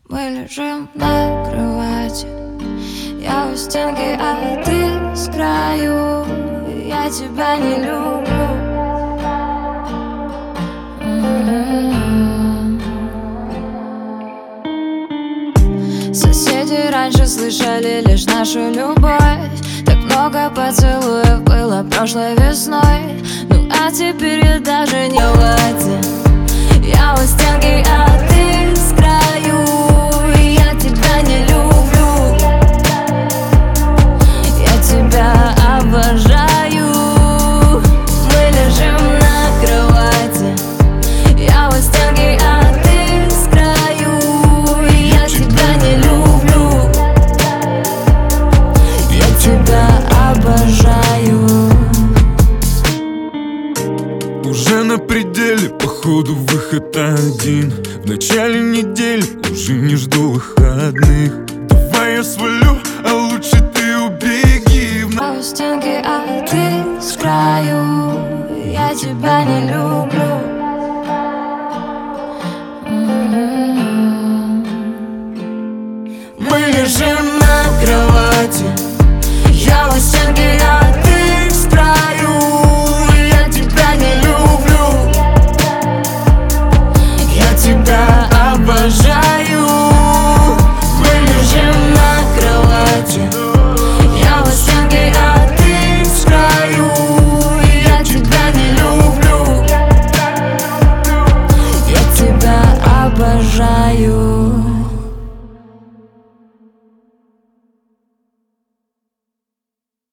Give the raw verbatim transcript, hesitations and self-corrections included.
Мы лежим на кровати, я у стенки, а ты с краю. Я тебя не люблю. Соседи раньше слышали лишь нашу любовь. Так много поцелуев было прошлой весной. Ну а теперь я даже не в воде. Я у стенки, а ты с краю. Я тебя не люблю. Я тебя обожаю. Мы лежим на кровати, я у стенки, а ты с краю. Я тебя не люблю. Я тебя обожаю. Уже на пределе, походу выход один. В начале недели уже не жду выходных. Давай я свалю, а лучше ты убеги. Я у стенки, а ты с краю. Я тебя не люблю.